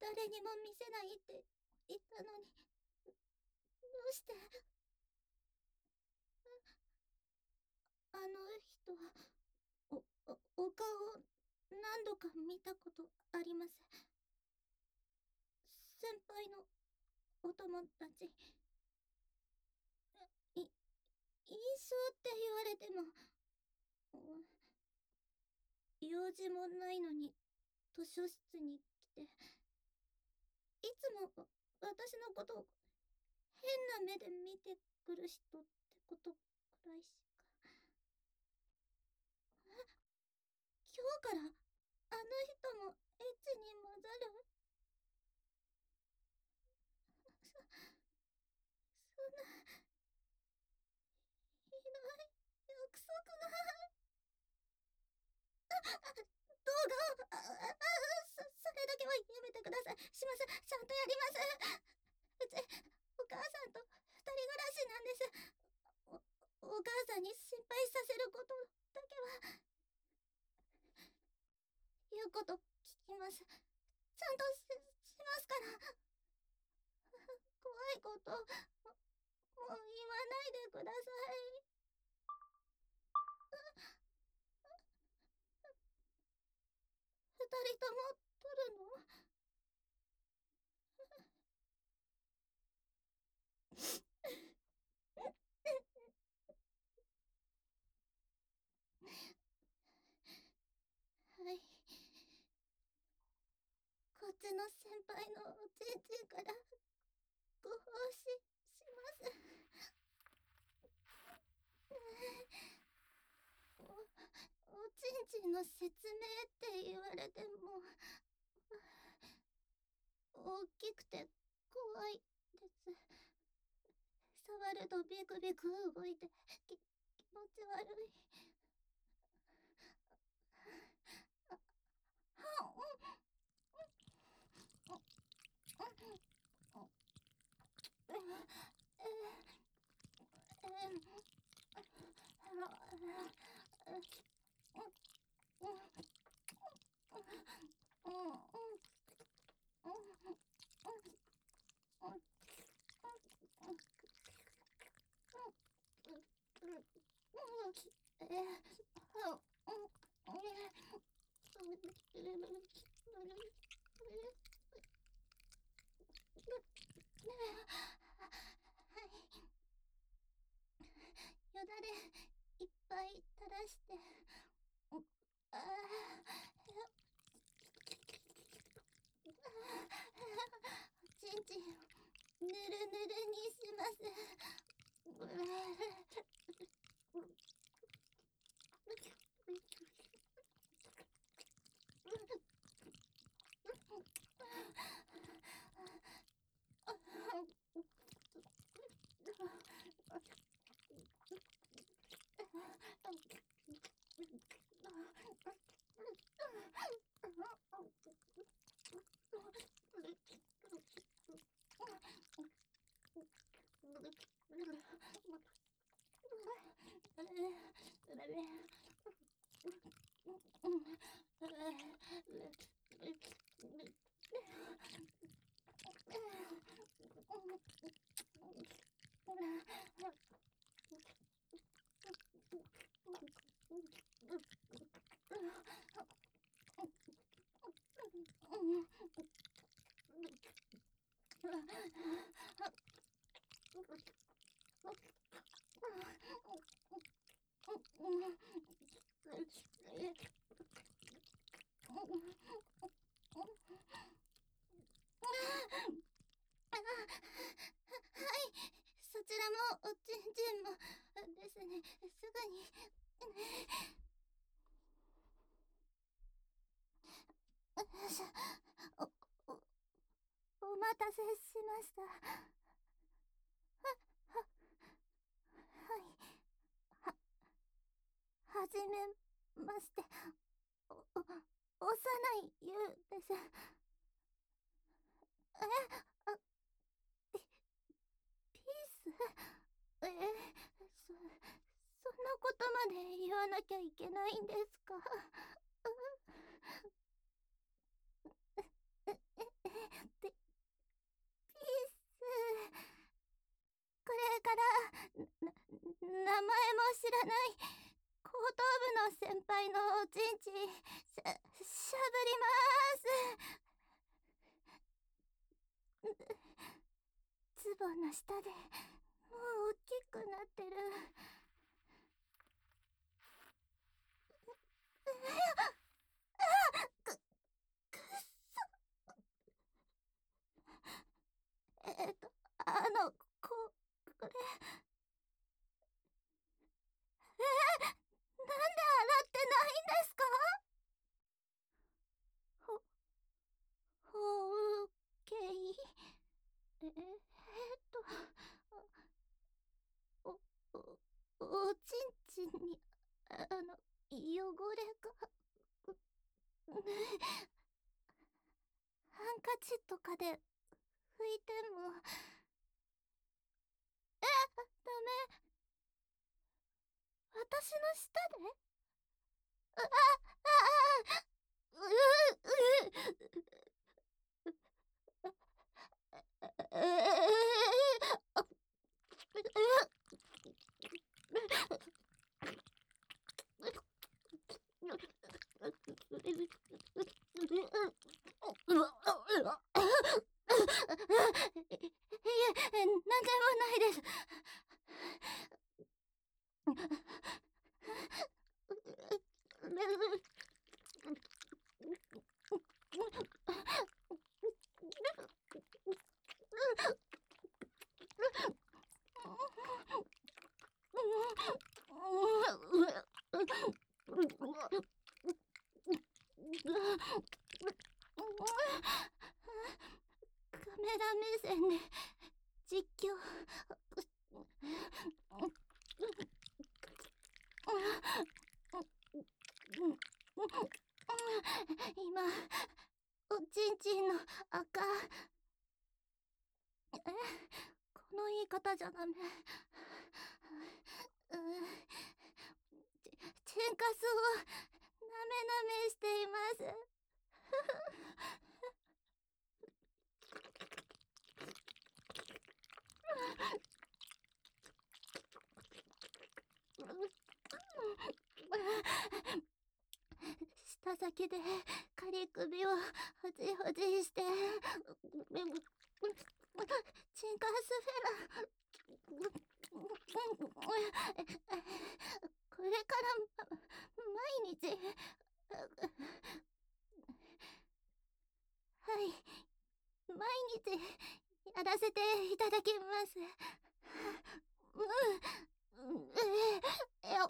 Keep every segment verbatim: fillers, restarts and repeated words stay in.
誰にも見せないって言ったのに、どうして。あの人は、お、お、お顔を何度か見たことあります。先輩のお友達。い、印象って言われても、用事もないのに図書室に来て、いつも私のことを変な目で見てくる人ってことくらいしか。今日からあの人もエッチに混ざる。そ、そんなひどい約束が。動画を、あ、あ、そ、それだけはやめてください。します。ちゃんとやります。うち、お母さんと二人暮らしなんです。お、お母さんに心配させることだけは、言うこと聞きます。ちゃんとし、しますから。怖いこと、も、もう言わないでください。二人とも取るの？はい。こっちの先輩のおちんちんからご奉仕します。お、おちんちんの説明って言われても、大きくて怖いです。触るとビクビク動いてき、気持ち悪い。よだれいっぱい垂らして、ああ、ちんちんぬるぬるにします。そちらもおちんちんもですね。すぐに。お、お、お待たせしました。は、は、はい。は、はじめまして。お、お、幼いゆうです。え、あ、ピ、ピース。えー、そ、そんなことまで言わなきゃいけないんですか？ ない。後頭部の先輩のおちんちん、しゃ、しゃぶりまーす。ズボンの下でもう大きくなってる。く、くっそ。えっと、あの、こ、これ。えー、なんで洗ってないんですか？ほ、ほうけい。え、えーっと、お、お、おちんちんに、あの、汚れが、ハンカチとかで拭いても。え、ダメ。私の舌で？あ、あ、あ、う、う、えー、いえ、なんでもないです。カメラ目線で実況。今、おちんちんの赤。え、この言い方じゃダメ。うん、ち、チンカスをなめなめしています。舌先で仮首をほじほじして、チンカスフェラ。これから毎日、はい、毎日やらせていただきます。うん、うん、え、よ。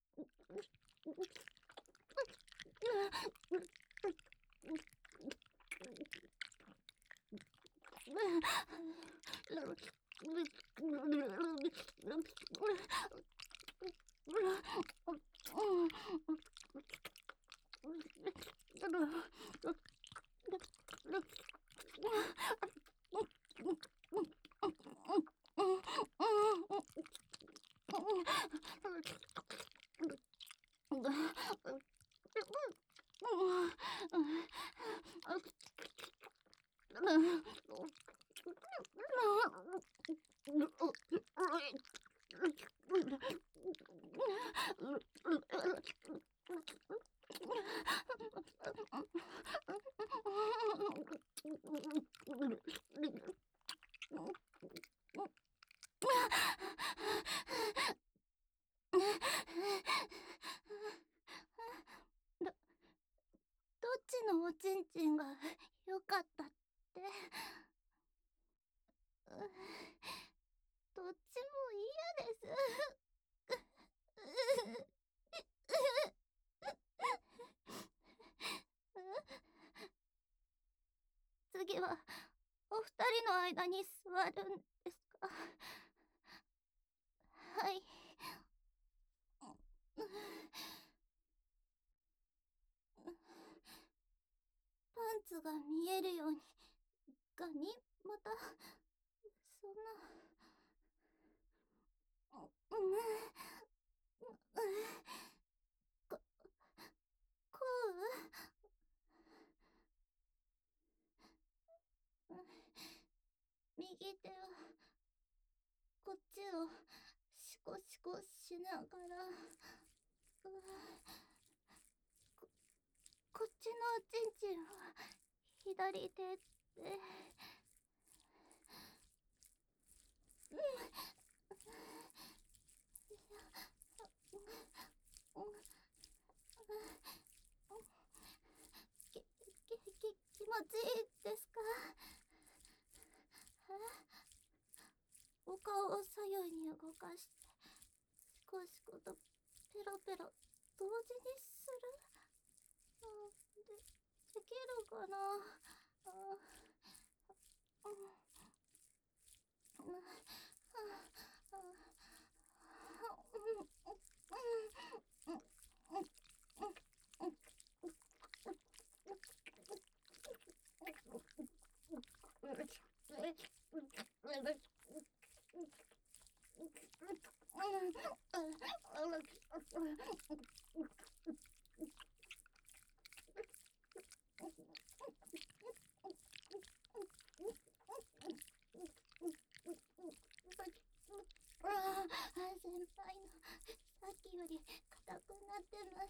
ど、どっちのおちんちんが良かったって？どっちも嫌です。次はお二人の間に座るんですか？はい。パンツが見えるように。ガニ、またそんな。うん、こ、こう？右手はこっちをしコシコしながら、うここっちのおちんちんは左手で、うん、き、き、き、気持ちいいですか？お顔を左右に動かして、シコシコとペロペロ同時にする？で、できるかな？あ、うん、うん、あ、あ、先輩のさっきより硬くなってます。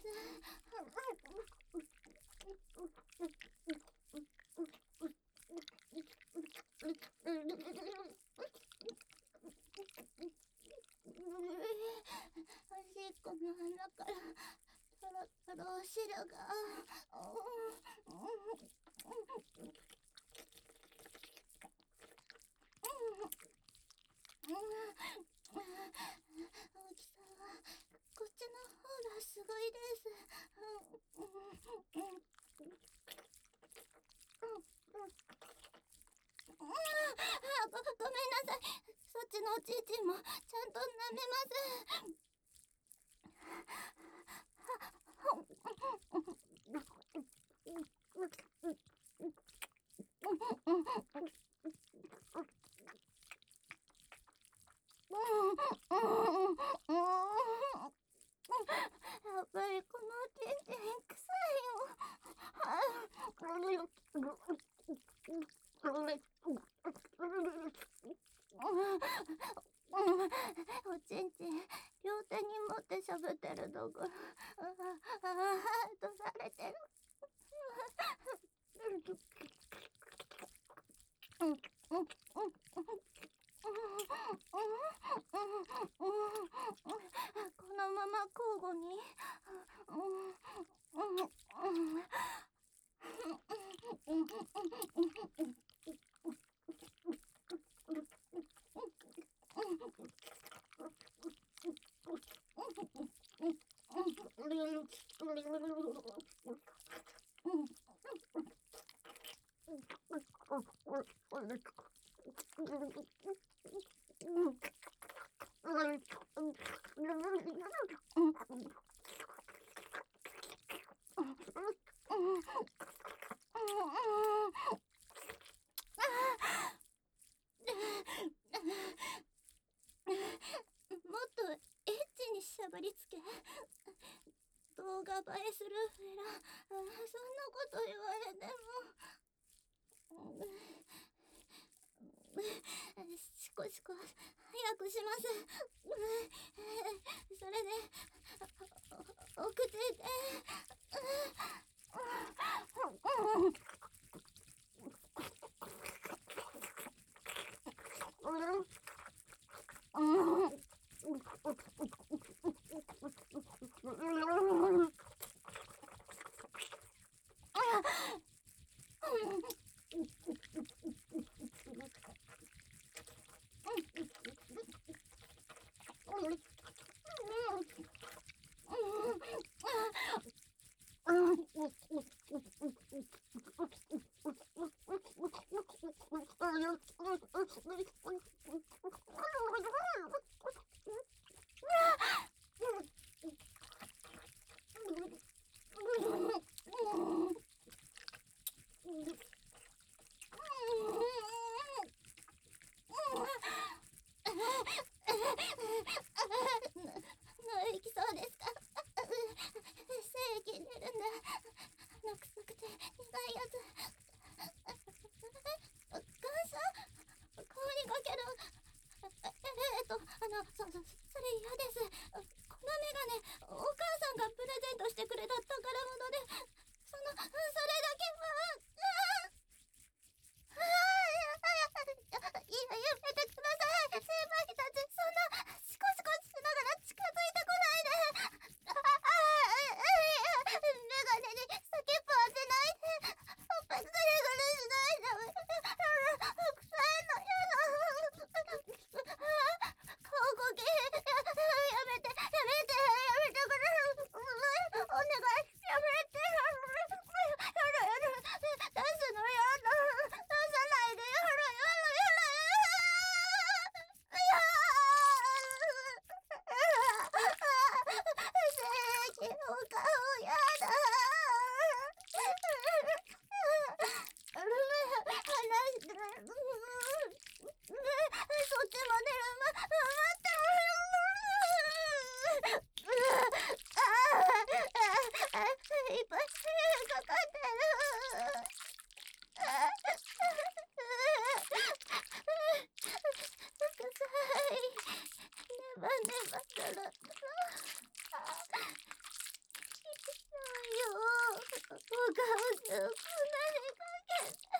おしっこの穴からトロトロお汁が。大きさはこっちの方がすごいです。ご、ごめんなさい。そっちのおちんちんもちゃんと舐めます。やっぱりこのおちんちん臭いよ。おちんちん両手に持って喋ってるところ、あああとされてる。このまま交互に。もっとエッチにしゃばりつけ。動画映えするフェラ。そんなこと言われても。シコシコ早くします。それでお口で。 いっぱいかかってる。うるさい。ネバネバするの。痛いよ。お母さん、こんなにかけて。